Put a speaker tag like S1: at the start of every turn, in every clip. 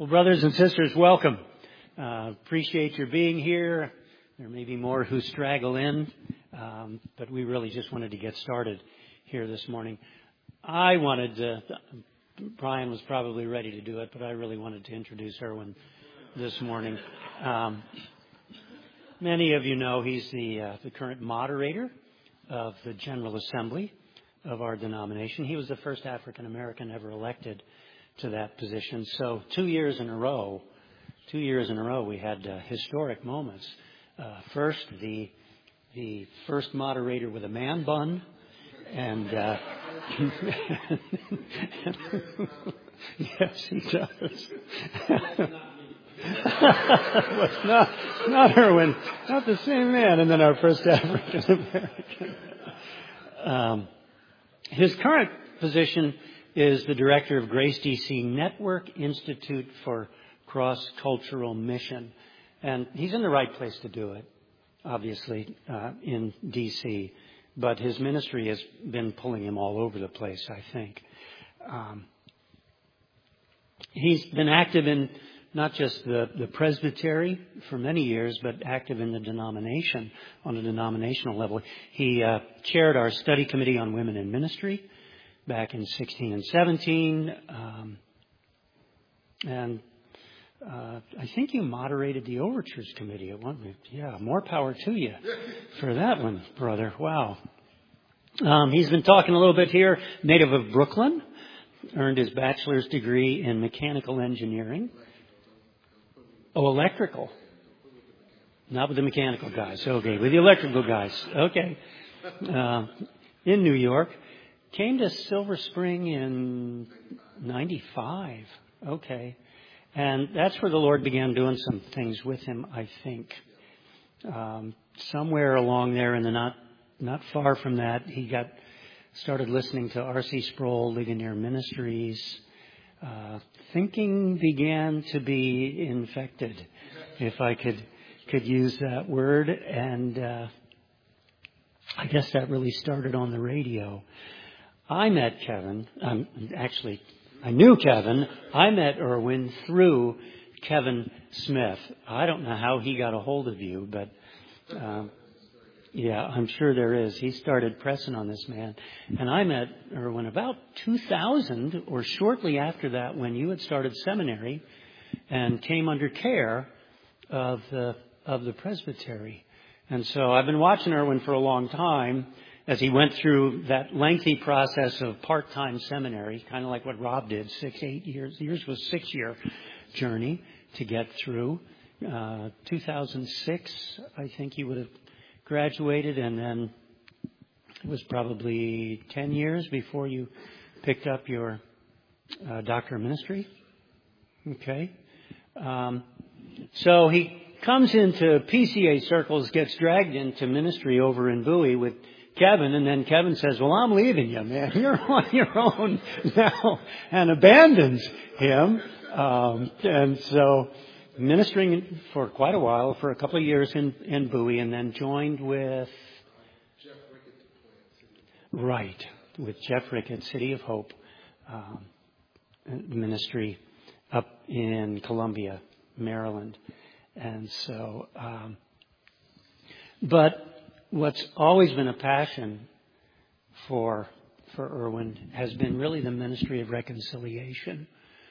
S1: Well, brothers and sisters, welcome. Appreciate your being here. There may be more who straggle in, but we really just wanted to get started here this morning. Brian was probably ready to do it, but I really wanted to introduce Erwin this morning. Many of you know he's the current moderator of the General Assembly of our denomination. He was the first African American ever elected to that position. So 2 years in a row, we had historic moments. First, the first moderator with a man bun, and yes, he does. Well, not Erwin, not the same man. And then our first African American. His current position is the director of Grace DC Network Institute for Cross-Cultural Mission. And he's in the right place to do it, obviously, in DC. But his ministry has been pulling him all over the place, I think. He's been active in not just the presbytery for many years, but active in the denomination on a denominational level. He chaired our study committee on women in ministry back in 16 and 17. And I think you moderated the Overtures Committee at one point. Yeah, more power to you for that one, brother. Wow. He's been talking a little bit here, native of Brooklyn, earned his bachelor's degree in mechanical engineering. Oh, electrical. Not with the mechanical guys. Okay, with the electrical guys. Okay. In New York. Came to Silver Spring in 95. Okay. And that's where the Lord began doing some things with him, I think. Somewhere along there in the not far from that, he started listening to R.C. Sproul, Ligonier Ministries. Thinking began to be infected, if I could use that word. And I guess that really started on the radio. I met Kevin. I knew Kevin. I met Erwin through Kevin Smith. I don't know how he got a hold of you, but yeah, I'm sure there is. He started pressing on this man. And I met Erwin about 2000 or shortly after that, when you had started seminary and came under care of the presbytery. And so I've been watching Erwin for a long time as he went through that lengthy process of part-time seminary, kind of like what Rob did, 8 years. Yours was a 6-year journey to get through. 2006, I think you would have graduated, and then it was probably 10 years before you picked up your doctor of ministry. Okay. So he comes into PCA circles, gets dragged into ministry over in Bowie with Kevin, and then Kevin says, well, I'm leaving you, man. You're on your own now, and abandons him. And so ministering for quite a while, for a couple of years in Bowie, and then joined with
S2: Jeff Rickett.
S1: Right, with Jeff Rickett, City of Hope ministry up in Columbia, Maryland. And so, but what's always been a passion for Erwin has been really the ministry of reconciliation.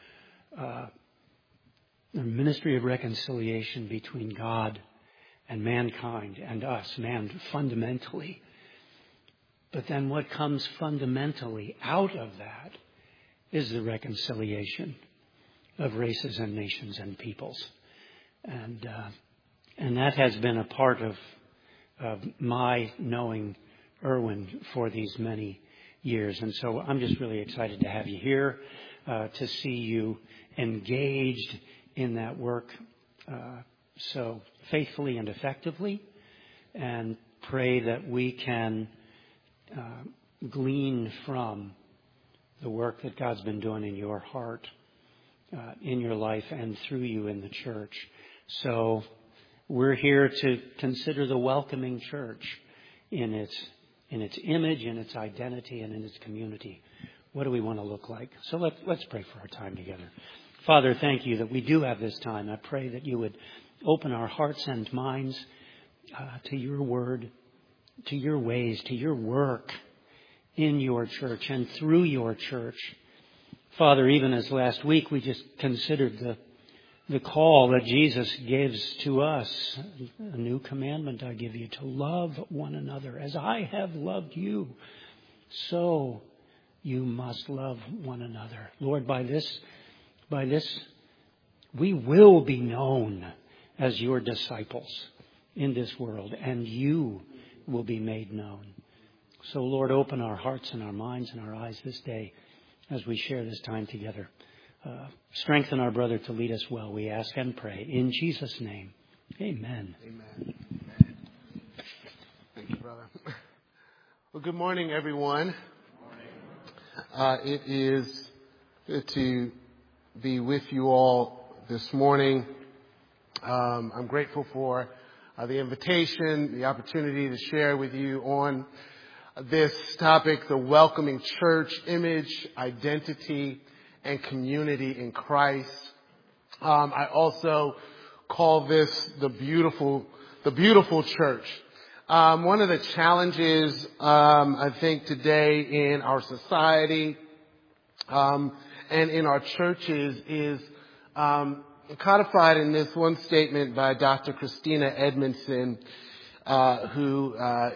S1: The ministry of reconciliation between God and mankind and us, man, fundamentally. But then what comes fundamentally out of that is the reconciliation of races and nations and peoples. And that has been a part of my knowing Erwin for these many years. And so I'm just really excited to have you here, to see you engaged in that work so faithfully and effectively, and pray that we can glean from the work that God's been doing in your heart, in your life, and through you in the church. So we're here to consider the welcoming church in its image, in its identity, and in its community. What do we want to look like? So let's pray for our time together. Father, thank you that we do have this time. I pray that you would open our hearts and minds to your word, to your ways, to your work in your church and through your church. Father, even as last week we just considered the call that Jesus gives to us, a new commandment I give you, to love one another. As I have loved you, so you must love one another. Lord, by this, we will be known as your disciples in this world, and you will be made known. So, Lord, open our hearts and our minds and our eyes this day as we share this time together. Strengthen our brother to lead us well, we ask and pray. In Jesus' name, amen.
S2: Amen. Thank you, brother. Well, good morning, everyone. It is good to be with you all this morning. I'm grateful for the invitation, the opportunity to share with you on this topic, the welcoming church, image, identity, and community in Christ. I also call this the beautiful church. One of the challenges, I think today in our society, and in our churches is, codified in this one statement by Dr. Christina Edmondson, who,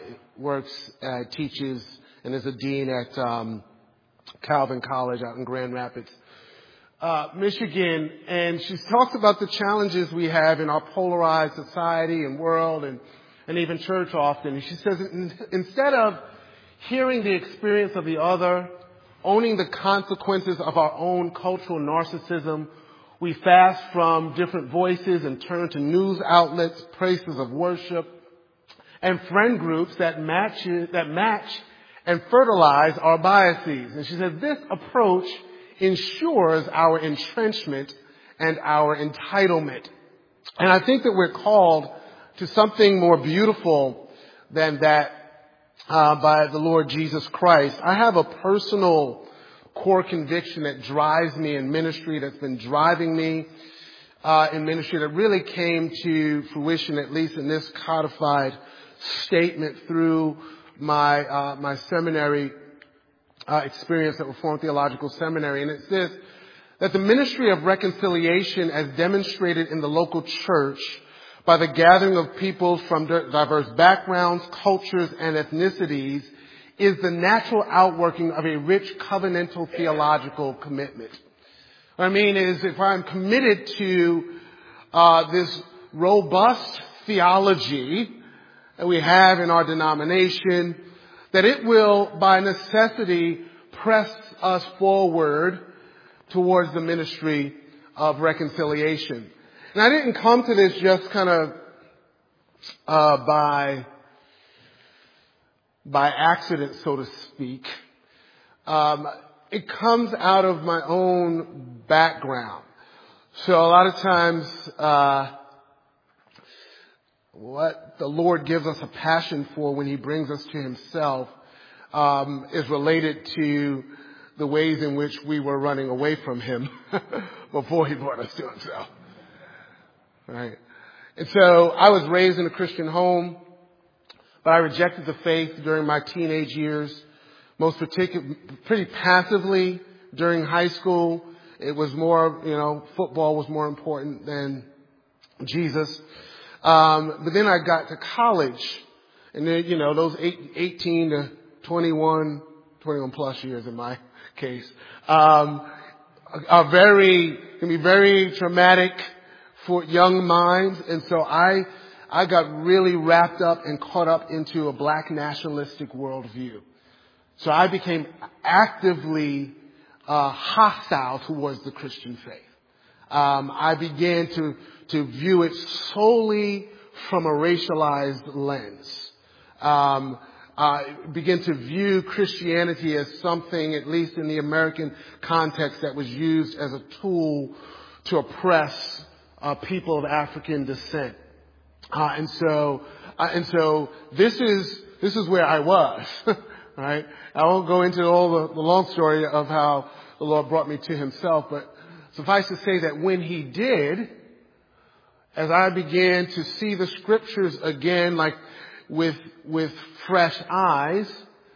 S2: teaches and is a dean at, Calvin College out in Grand Rapids, Michigan, and she talks about the challenges we have in our polarized society and world and even church often. And she says, instead of hearing the experience of the other, owning the consequences of our own cultural narcissism, we fast from different voices and turn to news outlets, places of worship, and friend groups that match and fertilize our biases. And she said this approach ensures our entrenchment and our entitlement. And I think that we're called to something more beautiful than that by the Lord Jesus Christ. I have a personal core conviction that drives me in ministry, that's been driving me in ministry, that really came to fruition, at least in this codified statement through my seminary experience at Reformed Theological Seminary. And it's this, that the ministry of reconciliation as demonstrated in the local church by the gathering of people from diverse backgrounds, cultures, and ethnicities is the natural outworking of a rich covenantal theological commitment. What I mean is, if I'm committed to this robust theology that we have in our denomination, that it will, by necessity, press us forward towards the ministry of reconciliation. And I didn't come to this just kind of by accident, so to speak. It comes out of my own background. So a lot of times, what the Lord gives us a passion for when He brings us to Himself is related to the ways in which we were running away from Him before He brought us to Himself. Right? And so I was raised in a Christian home, but I rejected the faith during my teenage years, pretty passively during high school. It was more, football was more important than Jesus. But then I got to college, and then, those 18 to 21 plus years in my case, can be very traumatic for young minds. And so I got really wrapped up and caught up into a black nationalistic worldview. So I became actively hostile towards the Christian faith. I began to view it solely from a racialized lens. Began to view Christianity as something, at least in the American context, that was used as a tool to oppress people of African descent. And so this is where I was, right? I won't go into all the long story of how the Lord brought me to Himself, but Suffice to say that when he did, as I began to see the scriptures again, like with fresh eyes,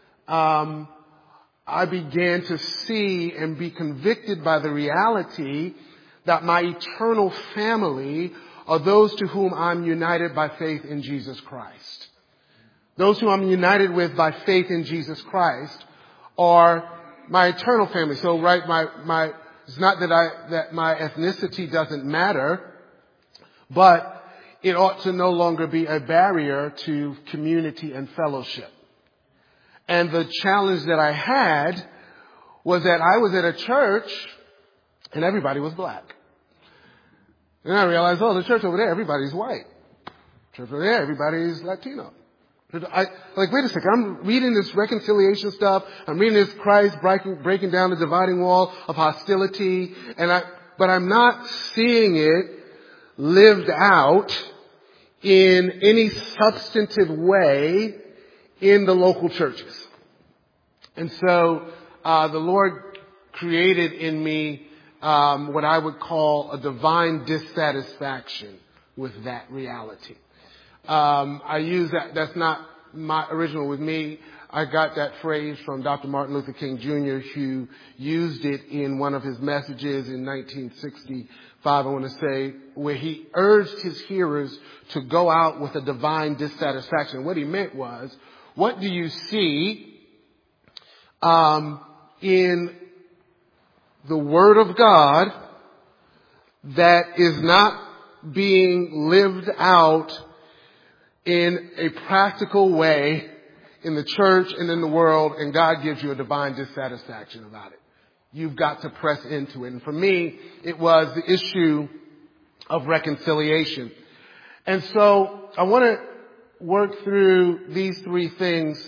S2: I began to see and be convicted by the reality that my eternal family are those to whom I'm united by faith in Jesus Christ. Those who I'm united with by faith in Jesus Christ are my eternal family. So, right, it's not that my ethnicity doesn't matter, but it ought to no longer be a barrier to community and fellowship. And the challenge that I had was that I was at a church and everybody was black. And I realized, the church over there, everybody's white. Church over there, everybody's Latino. Wait a second, I'm reading this reconciliation stuff. I'm reading this Christ breaking down the dividing wall of hostility. But I'm not seeing it lived out in any substantive way in the local churches. And so, the Lord created in me, what I would call a divine dissatisfaction with that reality. I use that. That's not my original with me. I got that phrase from Dr. Martin Luther King Jr., who used it in one of his messages in 1965, I want to say, where he urged his hearers to go out with a divine dissatisfaction. What he meant was, what do you see in the Word of God that is not being lived out in a practical way in the church and in the world, and God gives you a divine dissatisfaction about it? You've got to press into it. And for me, it was the issue of reconciliation. And so I want to work through these three things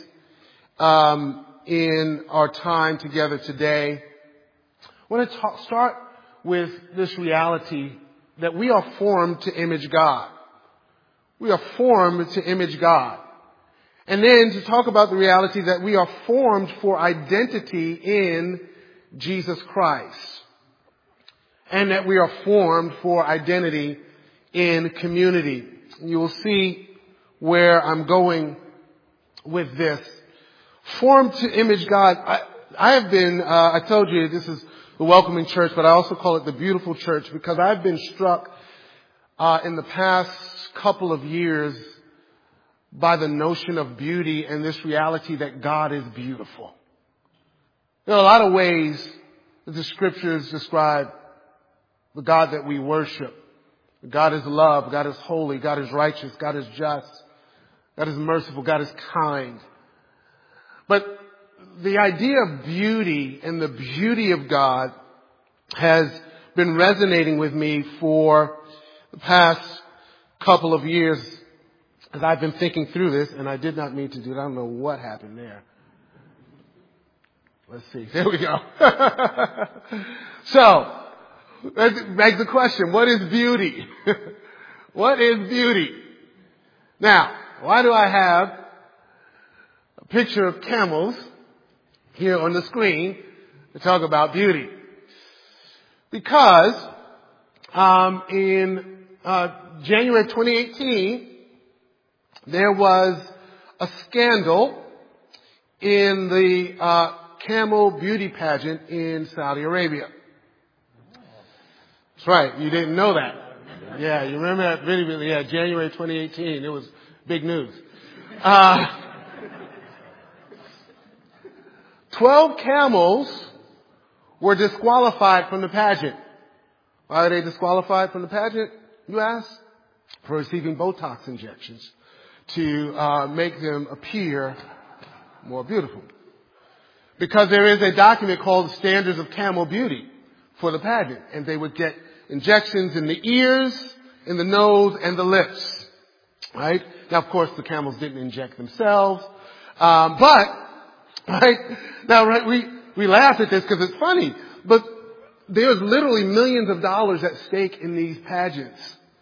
S2: in our time together today. I want to start with this reality that we are formed to image God. We are formed to image God. And then to talk about the reality that we are formed for identity in Jesus Christ. And that we are formed for identity in community. You will see where I'm going with this. Formed to image God. I have been, I told you this is the welcoming church, but I also call it the beautiful church because I've been struck in the past couple of years by the notion of beauty and this reality that God is beautiful. There are a lot of ways that the scriptures describe the God that we worship. God is love, God is holy, God is righteous, God is just, God is merciful, God is kind. But the idea of beauty and the beauty of God has been resonating with me for the past couple of years as I've been thinking through this, and I did not mean to do it. I don't know what happened there. Let's see. There we go. So, that begs the question, what is beauty? What is beauty? Now, why do I have a picture of camels here on the screen to talk about beauty? Because in January 2018, there was a scandal in the camel beauty pageant in Saudi Arabia. That's right. You didn't know that. Yeah, you remember that video? Yeah, January 2018. It was big news. 12 camels were disqualified from the pageant. Why are they disqualified from the pageant, you ask? For receiving Botox injections to make them appear more beautiful. Because there is a document called the Standards of Camel Beauty for the pageant. And they would get injections in the ears, in the nose, and the lips. Right? Now, of course, the camels didn't inject themselves. Right? Now, right, we laugh at this because it's funny. But there's literally millions of dollars at stake in these pageants.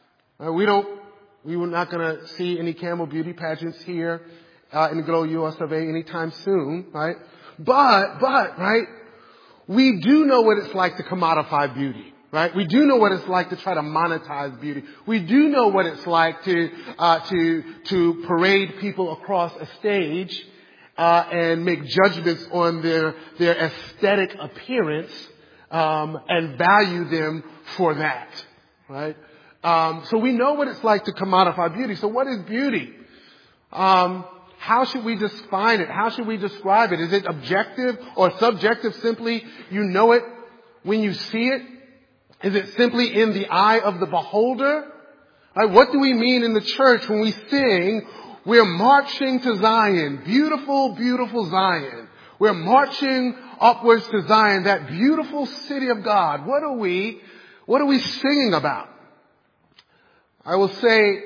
S2: We were not going to see any camel beauty pageants here in the Glow US of A anytime soon, right? But, right, we do know what it's like to commodify beauty. Right? We do know what it's like to try to monetize beauty. We do know what it's like to parade people across a stage, and make judgments on their aesthetic appearance, and value them for that. Right? So we know what it's like to commodify beauty. So what is beauty? How should we define it? How should we describe it? Is it objective or subjective? Simply, you know it when you see it? Is it simply in the eye of the beholder? Right, what do we mean in the church when we sing, we're marching to Zion, beautiful, beautiful Zion. We're marching upwards to Zion, that beautiful city of God. What are we singing about? I will say,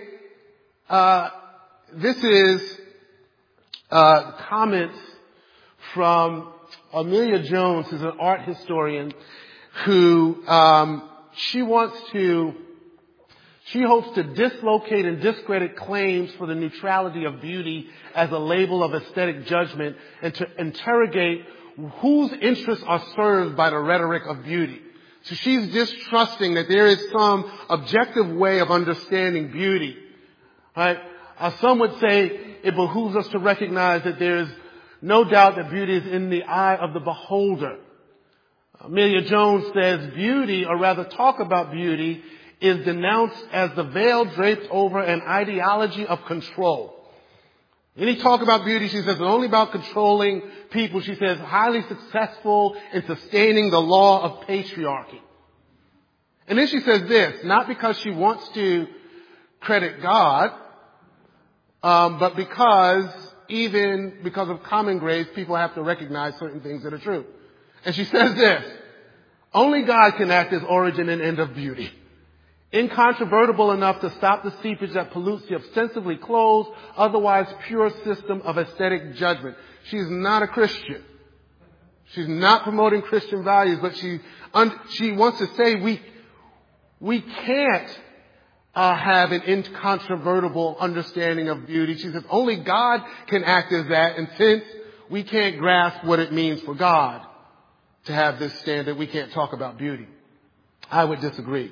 S2: this is comments from Amelia Jones, who's an art historian, who she hopes to dislocate and discredit claims for the neutrality of beauty as a label of aesthetic judgment, and to interrogate whose interests are served by the rhetoric of beauty. So she's distrusting that there is some objective way of understanding beauty. Right? Some would say it behooves us to recognize that there is no doubt that beauty is in the eye of the beholder. Amelia Jones says beauty, or rather talk about beauty, is denounced as the veil draped over an ideology of control. Any talk about beauty, she says, is only about controlling people. She says, highly successful in sustaining the law of patriarchy. And then she says this, not because she wants to credit God, but because of common grace, people have to recognize certain things that are true. And she says this, only God can act as origin and end of beauty. Incontrovertible enough to stop the seepage that pollutes the ostensibly closed, otherwise pure system of aesthetic judgment. She's not a Christian. She's not promoting Christian values, but she wants to say we can't have an incontrovertible understanding of beauty. She says only God can act as that, and since we can't grasp what it means for God to have this standard, we can't talk about beauty. I would disagree.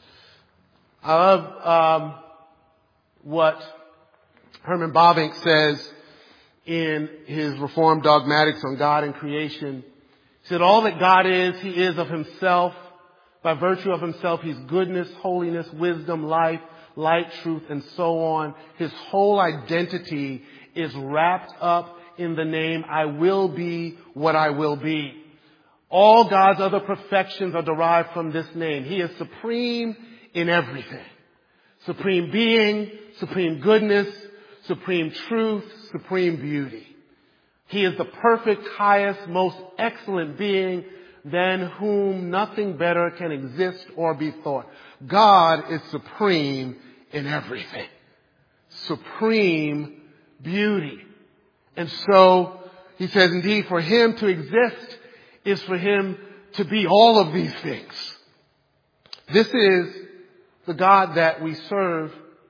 S2: I love what Herman Bavinck says in his Reformed Dogmatics on God and Creation. He said, all that God is, He is of Himself. By virtue of Himself, He's goodness, holiness, wisdom, life, light, truth, and so on. His whole identity is wrapped up in the name, I will be what I will be. All God's other perfections are derived from this name. He is supreme in everything. Supreme being, supreme goodness, supreme truth, supreme beauty. He is the perfect, highest, most excellent being than whom nothing better can exist or be thought. God is supreme in everything. Supreme beauty. And so, he says, indeed, for Him to exist is for Him to be all of these things. This is the God that we serve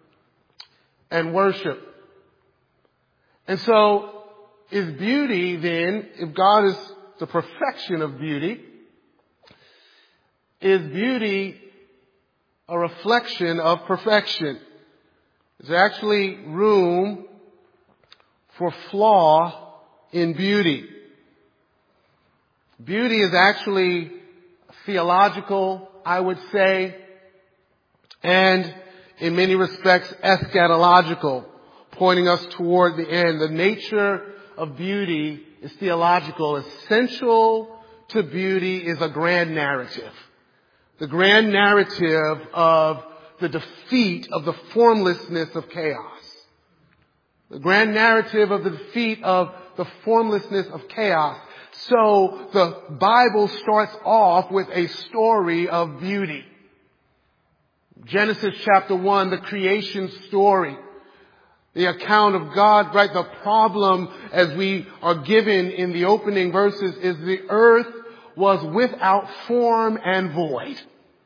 S2: and worship. And so, is beauty then, if God is the perfection of beauty, is beauty a reflection of perfection? Is there actually room for flaw in beauty? Beauty is actually theological, I would say, and in many respects eschatological, pointing us toward the end. The nature of beauty is theological. Essential to beauty is a grand narrative. The grand narrative of the defeat of the formlessness of chaos. The grand narrative of the defeat of the formlessness of chaos. So the Bible starts off with a story of beauty. Genesis chapter 1, the creation story. The account of God, right? The problem, as we are given in the opening verses, is the earth was without form and void.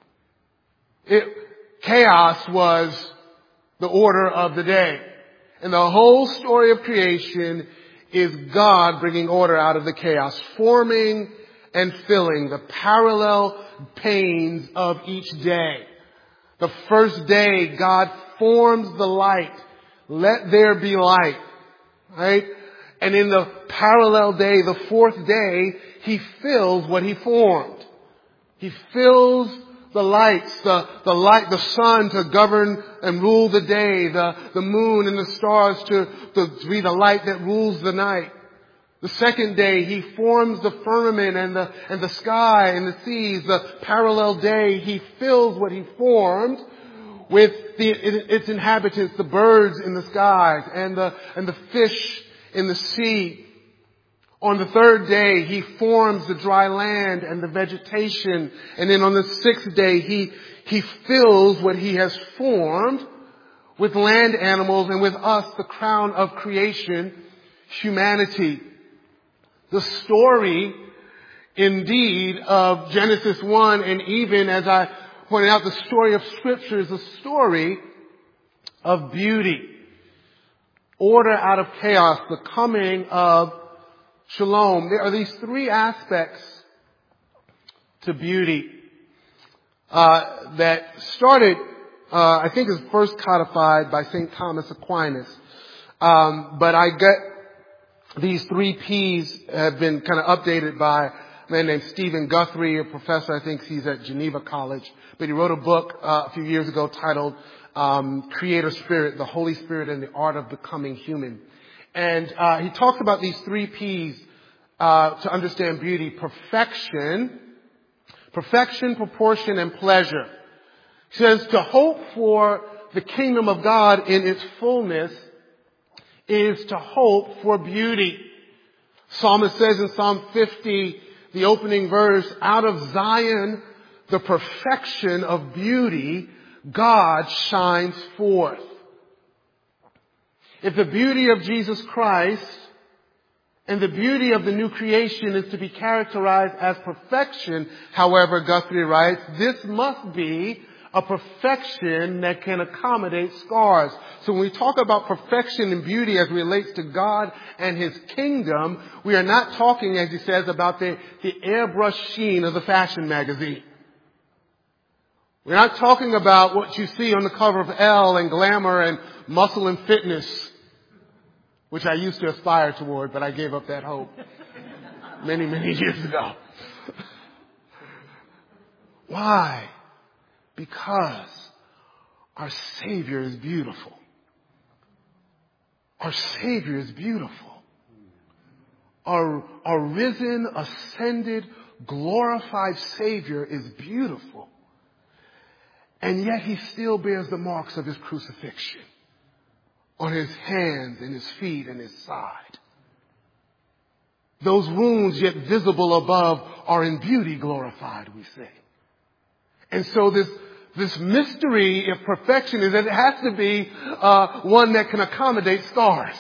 S2: Chaos was the order of the day. And the whole story of creation is God bringing order out of the chaos, forming and filling, the parallel panes of each day. The first day, God forms the light. Let there be light. Right? And in the parallel day, the fourth day, He fills what He formed. He fills the lights, the light, the sun to govern and rule the day, the moon and the stars to be the light that rules the night. The second day, He forms the firmament and the sky and the seas. The parallel day, He fills what He formed with its inhabitants, the birds in the skies and the fish in the sea. On the third day, He forms the dry land and the vegetation. And then on the sixth day, He fills what He has formed with land animals and with us, the crown of creation, humanity. The story, indeed, of Genesis 1, and even, as I pointed out, the story of Scripture is a story of beauty. Order out of chaos, the coming of Shalom. There are these three aspects to beauty that started, I think, is first codified by St. Thomas Aquinas. But I get these three P's have been kind of updated by a man named Stephen Guthrie, a professor. I think he's at Geneva College. But he wrote a book a few years ago titled Creator Spirit, the Holy Spirit and the Art of Becoming Human. And he talks about these three P's to understand beauty: perfection, proportion, and pleasure. He says to hope for the kingdom of God in its fullness is to hope for beauty. Psalmist says in Psalm 50, the opening verse, out of Zion, the perfection of beauty, God shines forth. If the beauty of Jesus Christ and the beauty of the new creation is to be characterized as perfection, however, Guthrie writes, this must be a perfection that can accommodate scars. So when we talk about perfection and beauty as it relates to God and His kingdom, we are not talking, as he says, about the airbrush sheen of the fashion magazine. We're not talking about what you see on the cover of Elle and Glamour and Muscle and Fitness, which I used to aspire toward, but I gave up that hope many, many years ago. Why? Because our Savior is beautiful. Our Savior is beautiful. Our risen, ascended, glorified Savior is beautiful. And yet He still bears the marks of His crucifixion on His hands and His feet and His side. Those wounds yet visible above are in beauty glorified, we say. And so this mystery of perfection is that it has to be one that can accommodate scars.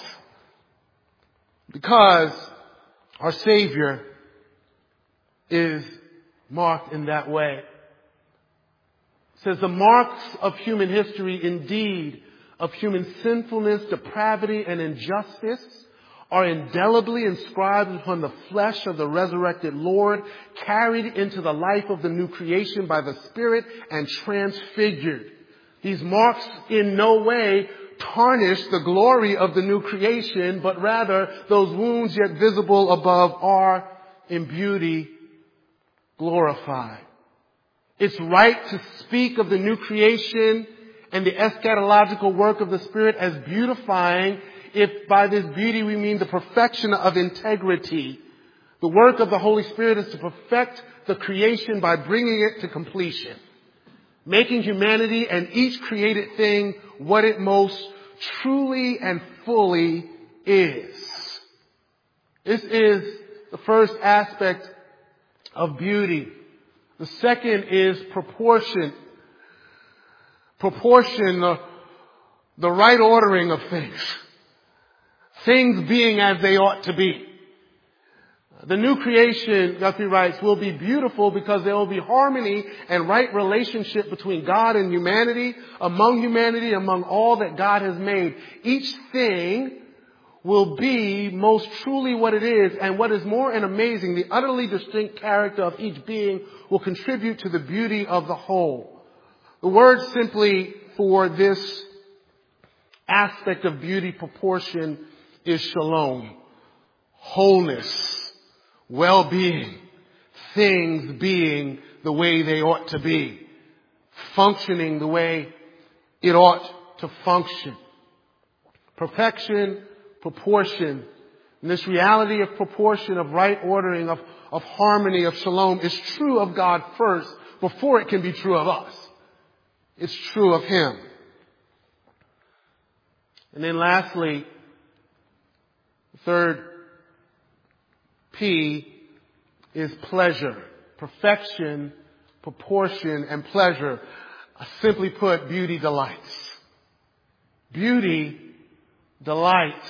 S2: Because our Savior is marked in that way. It says the marks of human history, indeed, of human sinfulness, depravity, and injustice are indelibly inscribed upon the flesh of the resurrected Lord, carried into the life of the new creation by the Spirit, and transfigured. These marks in no way tarnish the glory of the new creation, but rather those wounds yet visible above are in beauty glorified. It's right to speak of the new creation and the eschatological work of the Spirit as beautifying, if by this beauty we mean the perfection of integrity. The work of the Holy Spirit is to perfect the creation by bringing it to completion, making humanity and each created thing what it most truly and fully is. This is the first aspect of beauty. The second is proportion. Proportion, the right ordering of things. Things being as they ought to be. The new creation, Guthrie writes, will be beautiful because there will be harmony and right relationship between God and humanity, among all that God has made. Each thing will be most truly what it is, and what is more and amazing, the utterly distinct character of each being will contribute to the beauty of the whole. The word simply for this aspect of beauty proportion is shalom. Wholeness, well-being, things being the way they ought to be, functioning the way it ought to function. Perfection, proportion. And this reality of proportion, of right ordering, of harmony, of shalom is true of God first before it can be true of us. It's true of Him. And then lastly, the third P is pleasure. Perfection, proportion, and pleasure. Simply put, beauty delights. Beauty delights.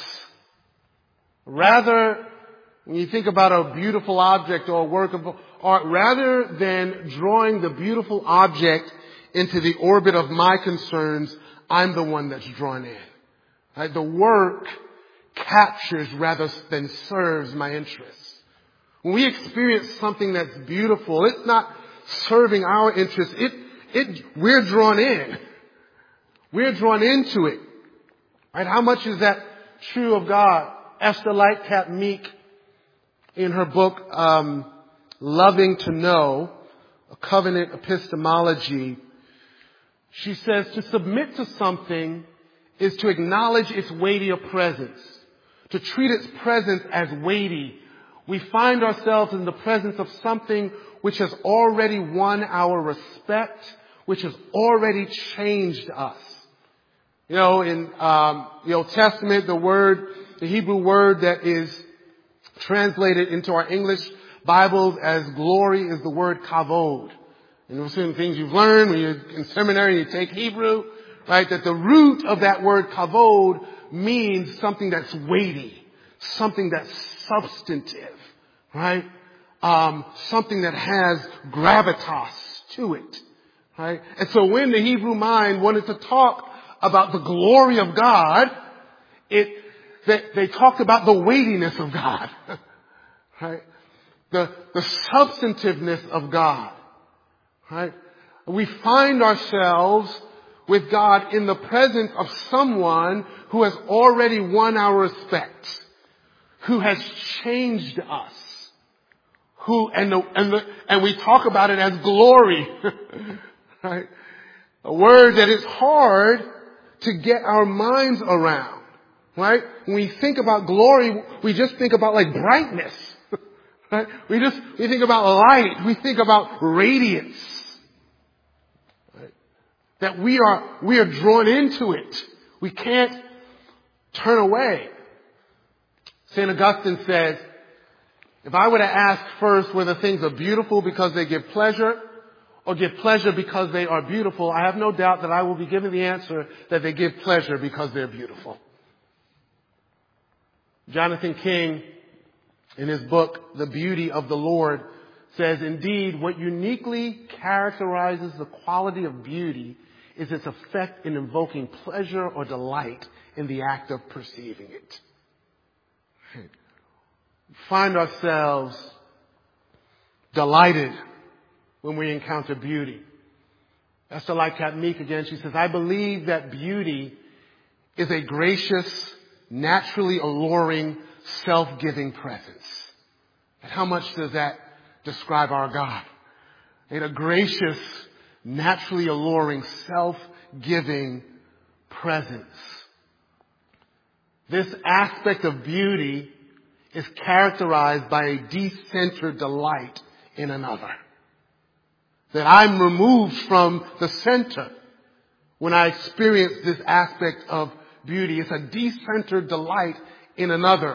S2: Rather, when you think about a beautiful object or a work of art, rather than drawing the beautiful object into the orbit of my concerns, I'm the one that's drawn in. Right? The work captures rather than serves my interests. When we experience something that's beautiful, it's not serving our interests. We're drawn in. We're drawn into it. Right? How much is that true of God? Esther Lightcap Meek, in her book, Loving to Know, a covenant epistemology, she says to submit to something is to acknowledge its weightier presence, to treat its presence as weighty. We find ourselves in the presence of something which has already won our respect, which has already changed us. You know, in the Old Testament, the Hebrew word that is translated into our English Bibles as glory is the word kavod. And there are certain things you've learned when you're in seminary and you take Hebrew, right? That the root of that word kavod means something that's weighty, something that's substantive, right? Something that has gravitas to it, right? And so when the Hebrew mind wanted to talk about the glory of God, they talked about the weightiness of God, right? The substantiveness of God, right? We find ourselves with God in the presence of someone who has already won our respect, who has changed us, and we talk about it as glory, right? A word that is hard to get our minds around, right? When we think about glory, we just think about like brightness, right? We think about light. We think about radiance, right? That we are drawn into it. We can't turn away. St. Augustine says, if I were to ask first whether things are beautiful because they give pleasure or give pleasure because they are beautiful, I have no doubt that I will be given the answer that they give pleasure because they're beautiful. Jonathan King, in his book, The Beauty of the Lord, says, indeed, what uniquely characterizes the quality of beauty is its effect in invoking pleasure or delight in the act of perceiving it. We find ourselves delighted when we encounter beauty. Esther Lightcap Meek again, she says, I believe that beauty is a gracious, naturally alluring, self-giving presence. And how much does that describe our God? A gracious, naturally alluring, self-giving presence. This aspect of beauty is characterized by a decentered delight in another. That I'm removed from the center when I experience this aspect of beauty. It's a decentered delight in another.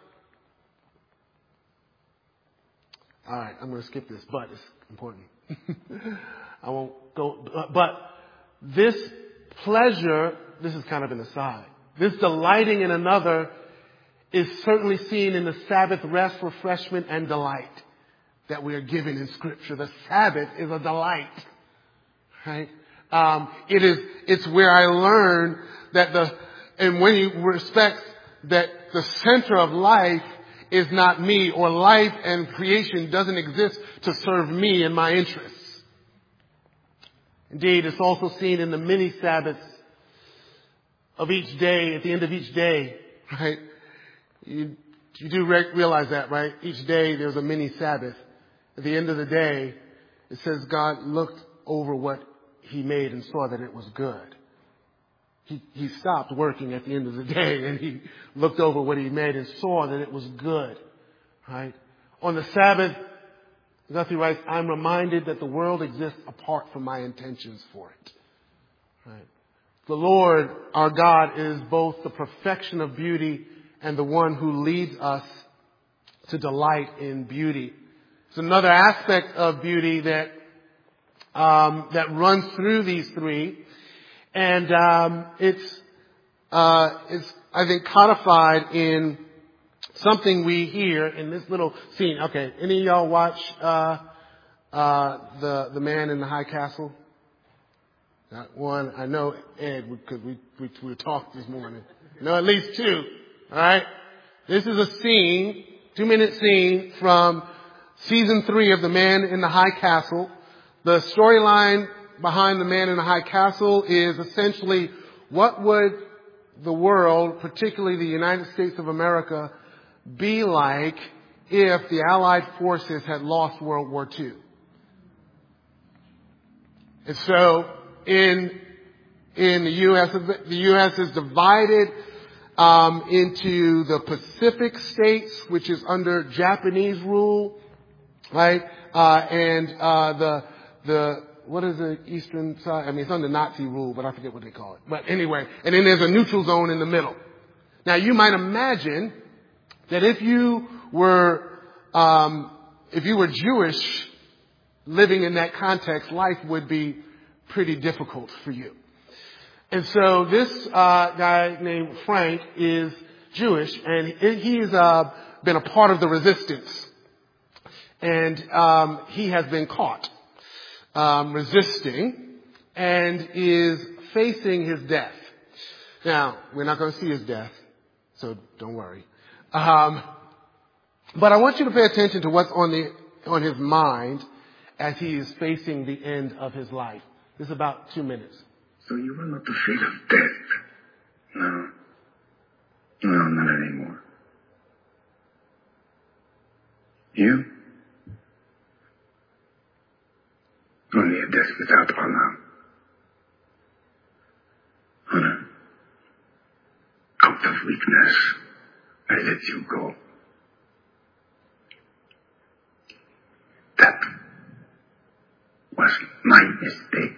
S2: All right, I'm going to skip this, but it's important. I won't go. But this pleasure, this is kind of an aside. This delighting in another is certainly seen in the Sabbath rest, refreshment, and delight that we are given in Scripture. The Sabbath is a delight, right? It's where I learn that and when you respect that the center of life is not me, or life and creation doesn't exist to serve me and my interests. Indeed, it's also seen in the mini Sabbaths of each day, at the end of each day, right? You do realize that, right? Each day there's a mini Sabbath. At the end of the day, it says God looked over what he made and saw that it was good. He stopped working at the end of the day and he looked over what he made and saw that it was good, right? On the Sabbath, Guthrie writes, I'm reminded that the world exists apart from my intentions for it, right? The Lord, our God, is both the perfection of beauty and the one who leads us to delight in beauty. It's another aspect of beauty that runs through these three. And it's I think codified in something we hear in this little scene. Okay, any of y'all watch the Man in the High Castle? Not one. I know Ed, because we talked this morning. No, at least two. All right. This is a scene, 2-minute scene from season 3 of The Man in the High Castle. The storyline behind The Man in the High Castle is essentially, what would the world, particularly the United States of America, be like if the Allied forces had lost World War II? And so in the U.S. is divided into the Pacific states, which is under Japanese rule, right? And what is the eastern side? I mean, it's under Nazi rule, but I forget what they call it. But anyway, and then there's a neutral zone in the middle. Now, you might imagine that if you were Jewish, living in that context, life would be pretty difficult for you. And so this guy named Frank is Jewish, and he's been a part of the resistance. And he has been caught resisting and is facing his death. Now, we're not going to see his death, so don't worry. But I want you to pay attention to what's on his mind as he is facing the end of his life. This is about 2 minutes.
S3: So you are not afraid of death? No. No, not anymore. You? Only a death without honor. Honor. Out of weakness, I let you go. That was my mistake.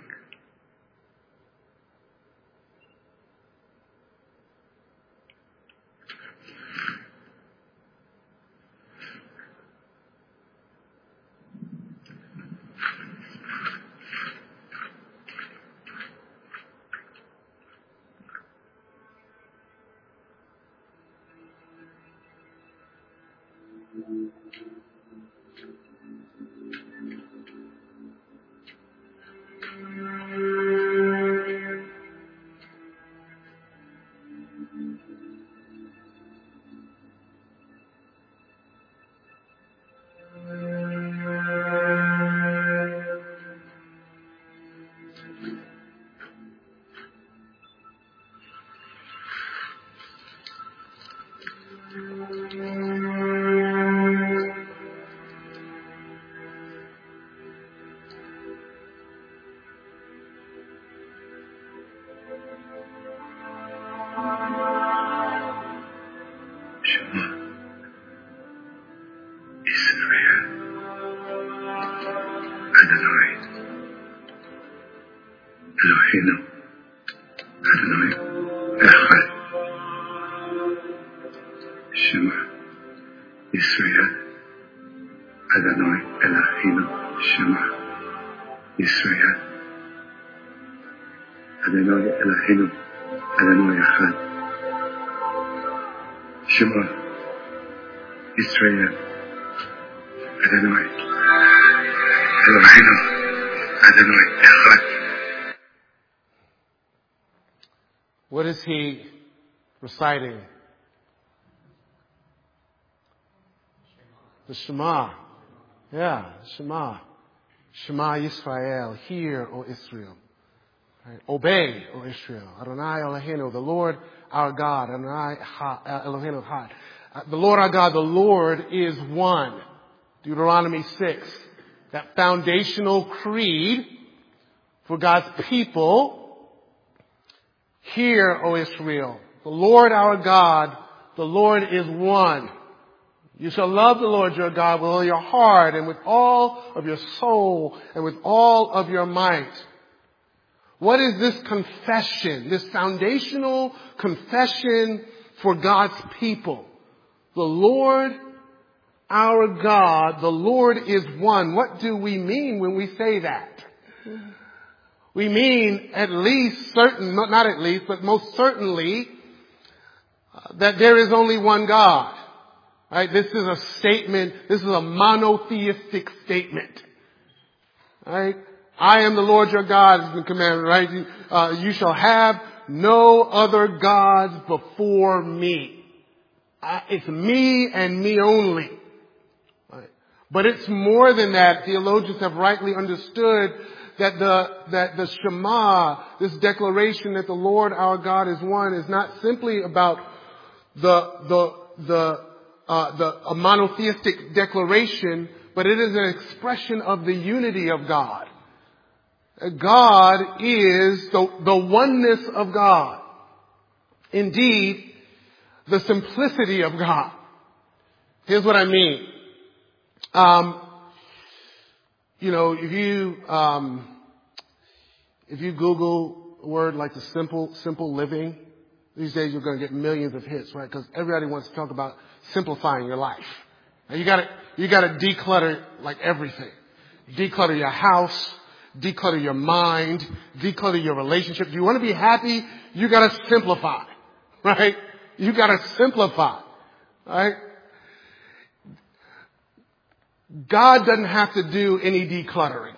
S2: What is he reciting? The Shema. Yeah, Shema. Shema Yisrael. Hear, O Israel. Right? Obey, O Israel. Adonai Eloheinu, the Lord our God. Adonai Eloheinu Echad. The Lord our God, the Lord is one. Deuteronomy 6. That foundational creed for God's people. Hear, O Israel. The Lord our God, the Lord is one. You shall love the Lord your God with all your heart and with all of your soul and with all of your might. What is this confession, this foundational confession for God's people? The Lord our God, the Lord is one. What do we mean when we say that? We mean at least not at least, but most certainly that there is only one God. Right? This is a statement. This is a monotheistic statement. Right? I am the Lord your God has been commanded. Right? You shall have no other gods before me. It's me and me only. Right? But it's more than that. Theologians have rightly understood that the Shema, this declaration that the Lord our God is one, is not simply about a monotheistic declaration, but it is an expression of the unity of God. God is the oneness of God. Indeed, the simplicity of God. Here's what I mean. If you Google a word like the simple living, these days you're going to get millions of hits, right? Because everybody wants to talk about simplifying your life. Now you gotta declutter like everything. Declutter your house, declutter your mind, declutter your relationship. If you want to be happy, you gotta simplify, right? You gotta simplify, right? God doesn't have to do any decluttering.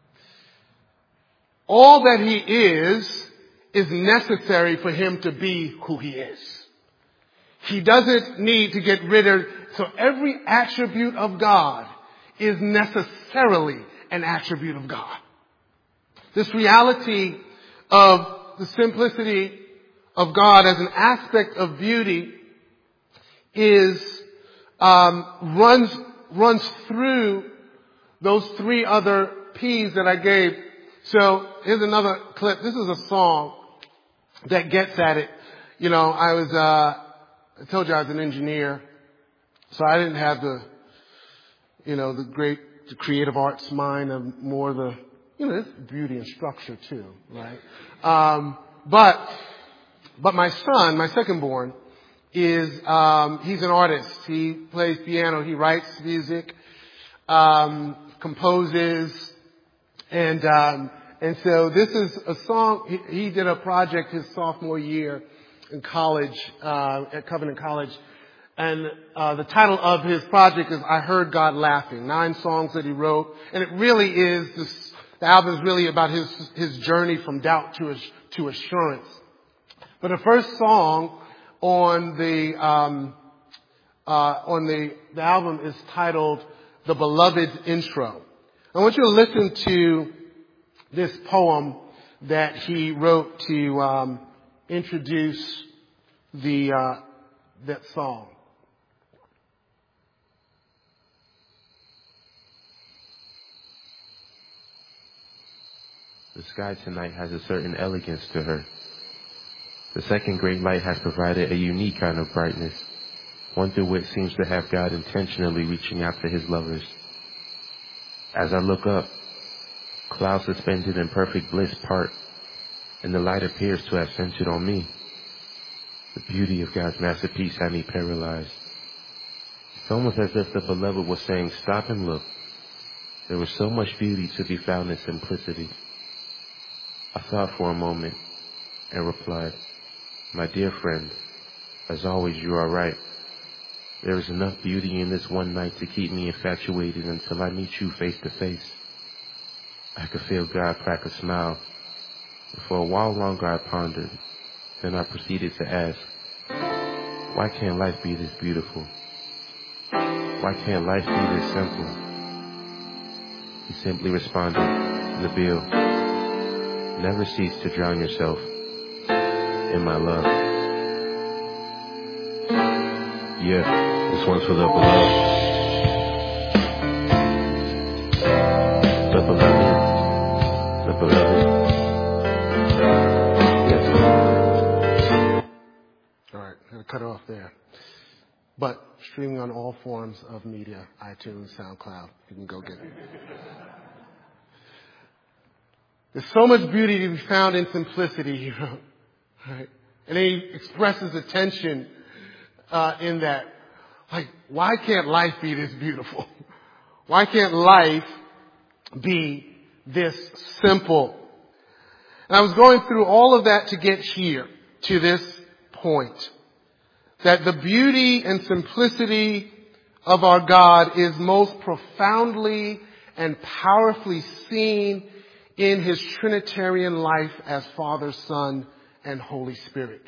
S2: All that He is necessary for Him to be who He is. He doesn't need to get rid of, so every attribute of God is necessarily an attribute of God. This reality of the simplicity of God as an aspect of beauty runs through those three other P's that I gave. So here's another clip. This is a song that gets at it. I told you I was an engineer, so I didn't have the creative arts mind of more it's beauty and structure too, right? But my son, my second born, he's an artist. He plays piano, he writes music, composes, and so this is a song, he did a project his sophomore year in college, at Covenant College. And the title of his project is I Heard God Laughing. 9 songs that he wrote. And it really is, the album is really about his journey from doubt to assurance. But the first song on the album is titled The Beloved's Intro. I want you to listen to this poem that he wrote to introduce that song.
S4: The sky tonight has a certain elegance to her. The second great light has provided a unique kind of brightness, one through which seems to have God intentionally reaching out to His lovers. As I look up, clouds suspended in perfect bliss part, and the light appears to have centered on me. The beauty of God's masterpiece had me paralyzed. It's almost as if the beloved was saying, stop and look. There was so much beauty to be found in simplicity. I thought for a moment and replied, my dear friend, as always you are right. There is enough beauty in this one night to keep me infatuated until I meet you face to face. I could feel God crack a smile. And for a while longer I pondered. Then I proceeded to ask, why can't life be this beautiful? Why Why can't life be this simple? He simply responded, Nabil, never cease to drown yourself in my love. Yeah, this one's for the beloved. The beloved. The beloved. Yes.
S2: All right, I'm going to cut it off there. But streaming on all forms of media, iTunes, SoundCloud, you can go get it. There's so much beauty to be found in simplicity, right? And he expresses attention in that. Like, why can't life be this beautiful? Why can't life be this simple? And I was going through all of that to get here, to this point. That the beauty and simplicity of our God is most profoundly and powerfully seen in his Trinitarian life as Father, Son, and Holy Spirit.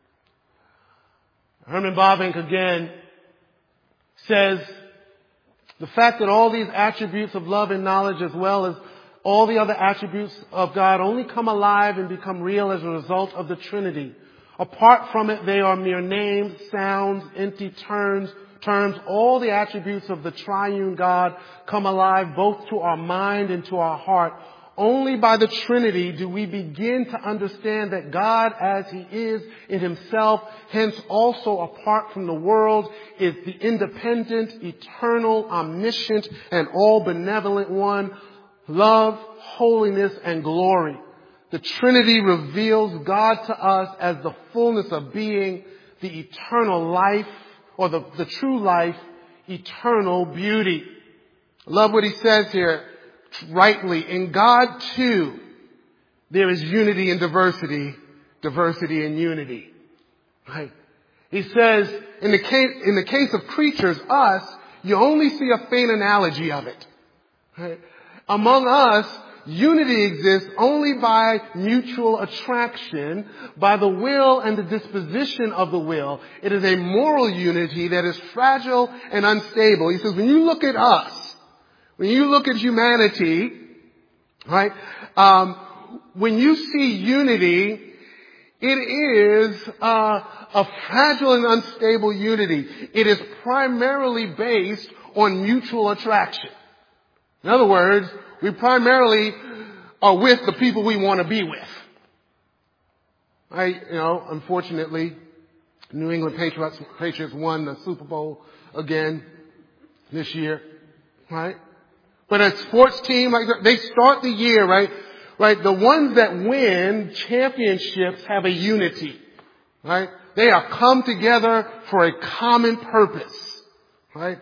S2: Herman Bavinck again says the fact that all these attributes of love and knowledge as well as all the other attributes of God only come alive and become real as a result of the Trinity. Apart from it, they are mere names, sounds, empty terms. All the attributes of the triune God come alive both to our mind and to our heart. Only by the Trinity do we begin to understand that God, as he is in himself, hence also apart from the world, is the independent, eternal, omniscient, and all-benevolent one. Love, holiness, and glory. The Trinity reveals God to us as the fullness of being, the eternal life, or the true life, eternal beauty. I love what he says here, rightly. In God, too, there is unity and diversity, diversity and unity. Right? He says, in the case of creatures, us, you only see a faint analogy of it. Right? Among us, unity exists only by mutual attraction, by the will and the disposition of the will. It is a moral unity that is fragile and unstable. He says, when you look at us, when you look at humanity, right, when you see unity, it is a fragile and unstable unity. It is primarily based on mutual attraction. In other words, we primarily are with the people we want to be with. Unfortunately, New England Patriots won the Super Bowl again this year, right? But a sports team, they start the year, right? The ones that win championships have a unity, right? They are come together for a common purpose. Right?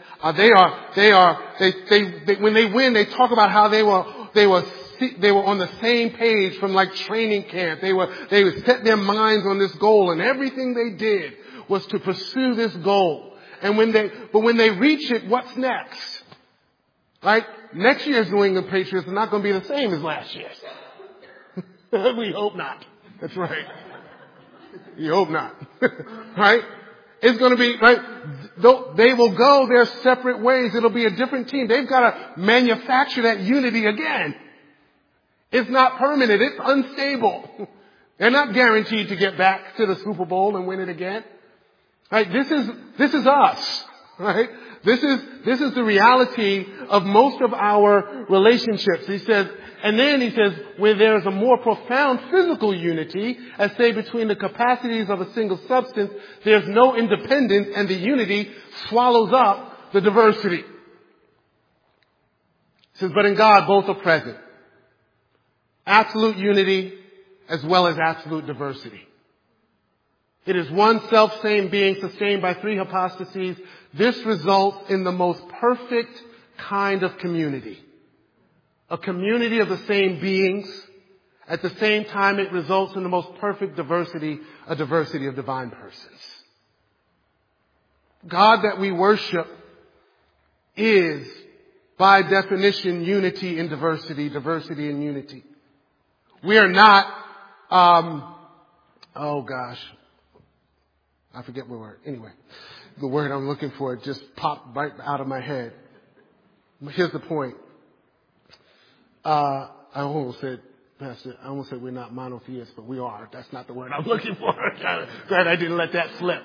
S2: When they win, they talk about how they were on the same page from training camp. They would set their minds on this goal, and everything they did was to pursue this goal. And when they reach it, what's next? Right? Next year's New England Patriots are not going to be the same as last year's. We hope not. That's right. You hope not. Right? It's going to be, right, they will go their separate ways. It'll be a different team. They've got to manufacture that unity again. It's not permanent. It's unstable. They're not guaranteed to get back to the Super Bowl and win it again. Right? This is us. Right? This is the reality of most of our relationships. He says, where there is a more profound physical unity, as say between the capacities of a single substance, there's no independence and the unity swallows up the diversity. He says, but in God both are present. Absolute unity as well as absolute diversity. It is one self-same being sustained by three hypostases. This results in the most perfect kind of community. A community of the same beings. At the same time, it results in the most perfect diversity, a diversity of divine persons. God that we worship is, by definition, unity in diversity, diversity in unity. We are not, I forget where we're, anyway. the word I'm looking for. It just popped right out of my head. Here's the point. I almost said, Pastor, we're not monotheists, but we are. That's not the word I'm looking for. Glad I didn't let that slip.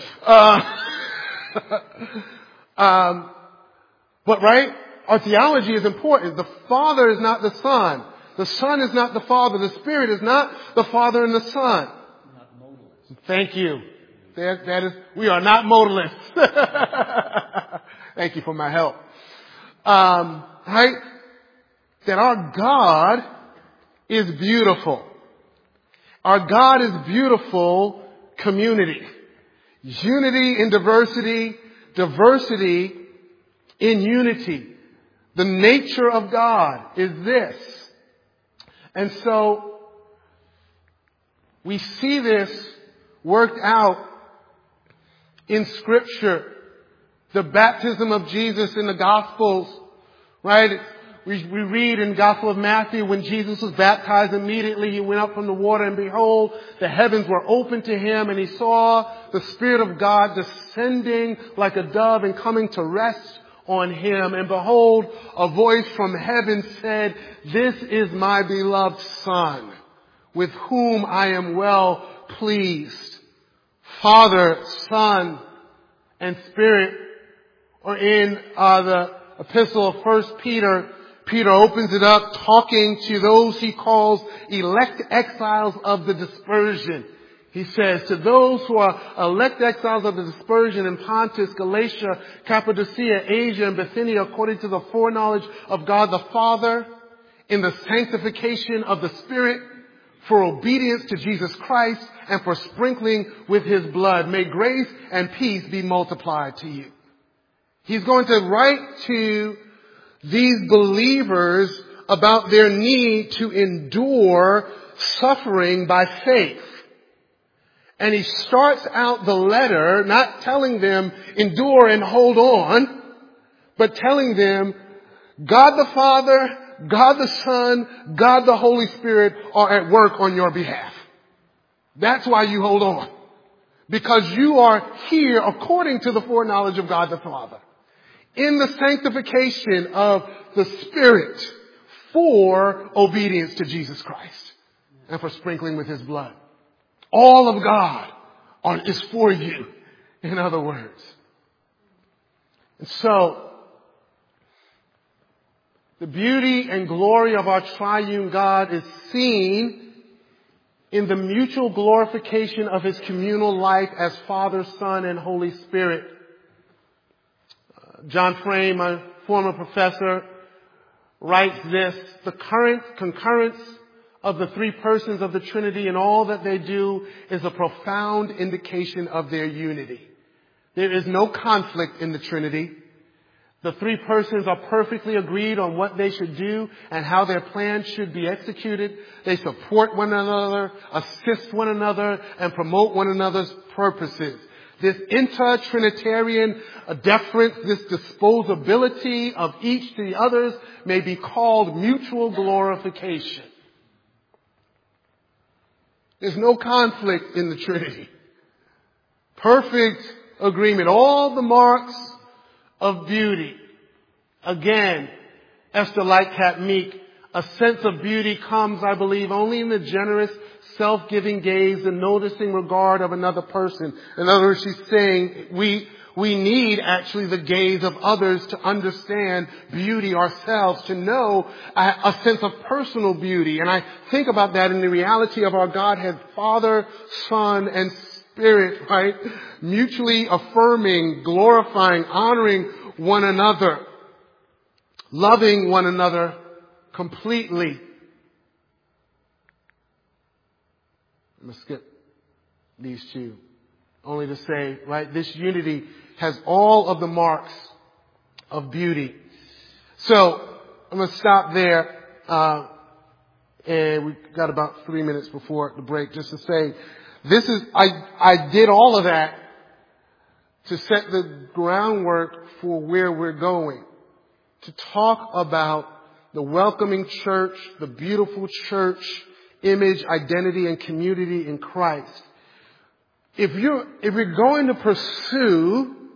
S2: But right, our theology is important. The Father is not the Son. The Son is not the Father. The Spirit is not the Father and the Son.
S1: Not modalists.
S2: Thank you. That is, we are not modalists. Thank you for my help. Right? That our God is beautiful. Our God is beautiful community. Unity in diversity, diversity in unity. The nature of God is this. And so we see this worked out in Scripture. The baptism of Jesus in the Gospels, right? We read in the Gospel of Matthew, when Jesus was baptized, immediately he went up from the water, and behold, the heavens were opened to him, and he saw the Spirit of God descending like a dove and coming to rest on him. And behold, a voice from heaven said, "This is my beloved Son, with whom I am well pleased." Father, Son, and Spirit. Or in the epistle of 1 Peter, Peter opens it up talking to those he calls elect exiles of the dispersion. He says, to those who are elect exiles of the dispersion in Pontus, Galatia, Cappadocia, Asia, and Bithynia, according to the foreknowledge of God the Father, in the sanctification of the Spirit, for obedience to Jesus Christ, and for sprinkling with his blood, may grace and peace be multiplied to you. He's going to write to these believers about their need to endure suffering by faith. And he starts out the letter not telling them endure and hold on, but telling them God the Father, God the Son, God the Holy Spirit are at work on your behalf. That's why you hold on. Because you are here according to the foreknowledge of God the Father, in the sanctification of the Spirit, for obedience to Jesus Christ and for sprinkling with his blood. All of God is for you, in other words. And so, the beauty and glory of our triune God is seen in the mutual glorification of his communal life as Father, Son, and Holy Spirit. John Frame, my former professor, writes this: the current concurrence of the three persons of the Trinity in all that they do is a profound indication of their unity. There is no conflict in the Trinity. The three persons are perfectly agreed on what they should do and how their plans should be executed. They support one another, assist one another, and promote one another's purposes. This inter-Trinitarian deference, this disposability of each to the others may be called mutual glorification. There's no conflict in the Trinity. Perfect agreement. All the marks of beauty. Again, Esther Lightcap Meek, a sense of beauty comes, I believe, only in the generous, self-giving gaze and noticing regard of another person. In other words, she's saying we need actually the gaze of others to understand beauty ourselves, to know a sense of personal beauty. And I think about that in the reality of our Godhead, Father, Son, and Spirit, right? Mutually affirming, glorifying, honoring one another, loving one another completely. I'm going to skip these two, only to say, right, this unity has all of the marks of beauty. So I'm going to stop there, and we've got about 3 minutes before the break, just to say, I did all of that to set the groundwork for where we're going, to talk about the welcoming church, the beautiful church, image, identity, and community in Christ. If you're going to pursue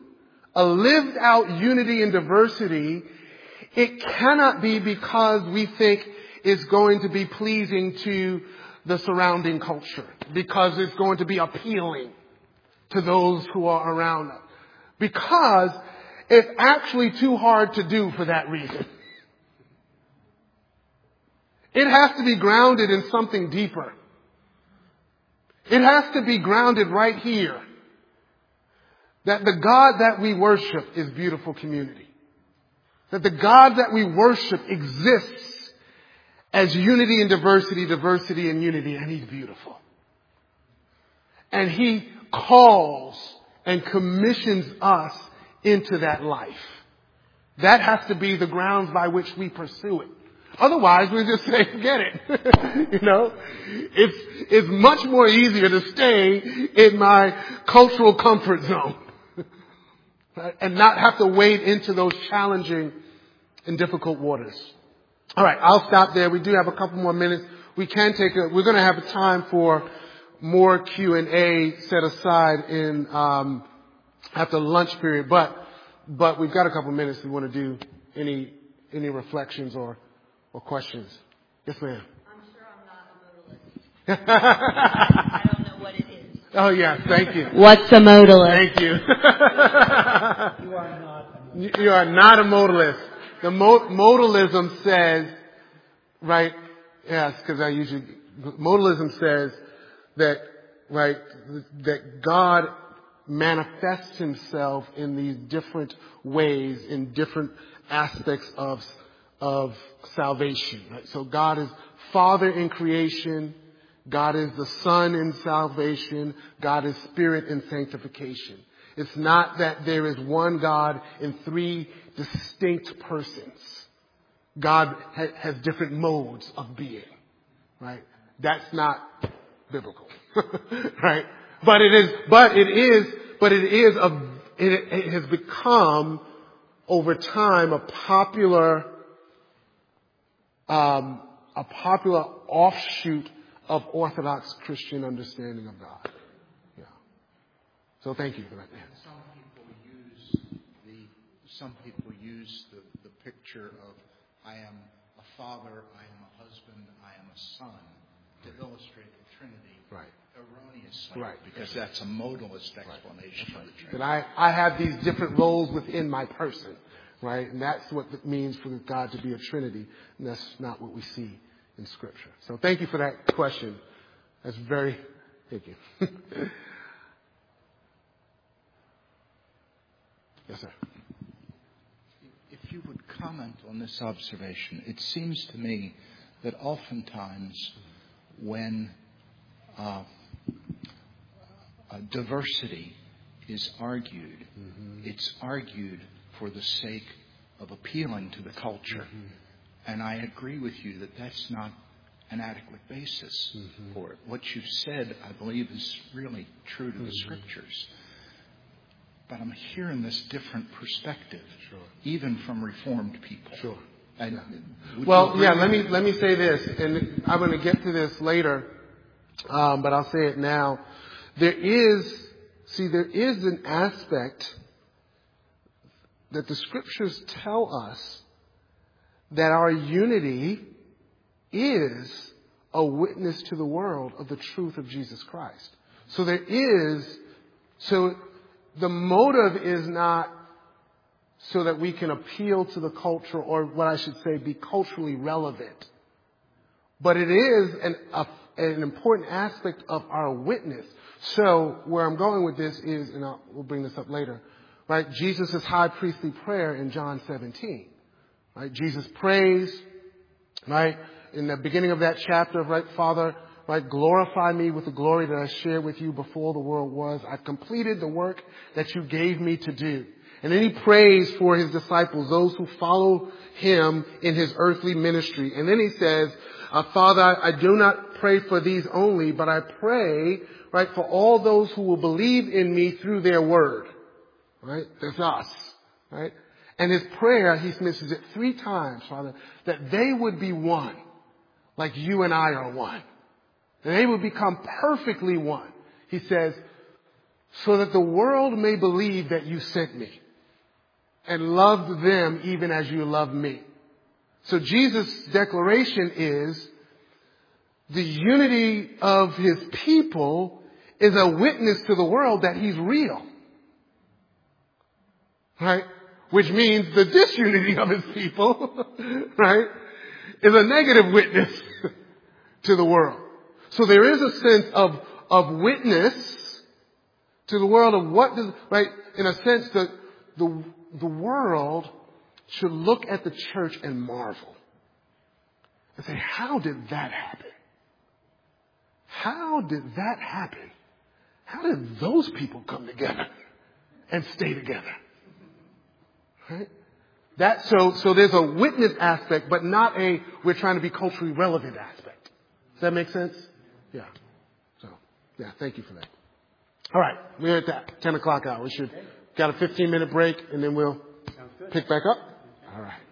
S2: a lived out unity and diversity, it cannot be because we think it's going to be pleasing to the surrounding culture, because it's going to be appealing to those who are around us, because it's actually too hard to do for that reason. It has to be grounded in something deeper. It has to be grounded right here. That the God that we worship is beautiful community. That the God that we worship exists as unity and diversity, diversity and unity, and He's beautiful. And He calls and commissions us into that life. That has to be the grounds by which we pursue it. Otherwise, we just say, forget it. You know, it's much more easier to stay in my cultural comfort zone and not have to wade into those challenging and difficult waters. All right, I'll stop there. We do have a couple more minutes. We're going to have a time for more Q&A set aside in after the lunch period, but we've got a couple minutes. We want to do any reflections or questions. Yes, ma'am.
S5: I'm sure I'm not a modalist. I don't know what it is.
S2: Oh, yes. Thank you.
S5: What's a modalist?
S2: Thank you.
S1: You are not.
S2: You are not a modalist. The modalism says, right? Yes, because modalism says that, right, that God manifests Himself in these different ways, in different aspects of salvation. Right? So God is Father in creation. God is the Son in salvation. God is Spirit in sanctification. It's not that there is one God in three distinct persons. God has different modes of being. Right? That's not biblical. Right? But it has become over time a popular offshoot of Orthodox Christian understanding of God. Yeah. So thank you for that.
S6: Some people use the picture of I am a father, I am a husband, I am a son to illustrate the Trinity.
S2: Right.
S6: Erroneously.
S2: Right.
S6: Because that's a modalist explanation of the Trinity.
S2: That I have these different roles within my person. Right? And that's what it means for God to be a Trinity. And that's not what we see in Scripture. So thank you for that question. That's thank you. Yes, sir.
S6: If you would comment on this observation, it seems to me that oftentimes when diversity is argued, it's argued for the sake of appealing to the culture. And I agree with you that that's not an adequate basis for it. What you've said, I believe, is really true to the Scriptures. But I'm hearing this different perspective, even from Reformed people.
S2: Sure.
S6: And
S2: let me say this, and I'm going to get to this later, but I'll say it now. There is an aspect that the Scriptures tell us that our unity is a witness to the world of the truth of Jesus Christ. So the motive is not so that we can appeal to the culture, or what I should say, be culturally relevant. But it is an important aspect of our witness. So where I'm going with this is, and we'll bring this up later, right? Jesus' high priestly prayer in John 17. Right? Jesus prays, right? In the beginning of that chapter, right? Father, right? Glorify me with the glory that I shared with you before the world was. I've completed the work that you gave me to do. And then he prays for his disciples, those who follow him in his earthly ministry. And then he says, Father, I do not pray for these only, but I pray, right, for all those who will believe in me through their word. Right? That's us. Right? And his prayer, he mentions it 3 times, Father, that they would be one, like you and I are one. That they would become perfectly one. He says, so that the world may believe that you sent me. and loved them even as you love me. So Jesus' declaration is the unity of his people is a witness to the world that he's real. Right? Which means the disunity of his people, right, is a negative witness to the world. So there is a sense of witness to the world of what does, right, in a sense that the world should look at the church and marvel and say, how did that happen? How did that happen? How did those people come together and stay together? Right? So there's a witness aspect, but not we're trying to be culturally relevant aspect. Does that make sense? Yeah. So, yeah, thank you for that. All right. We're at that 10 o'clock hour. We should got a 15-minute break and then we'll pick back up. All right.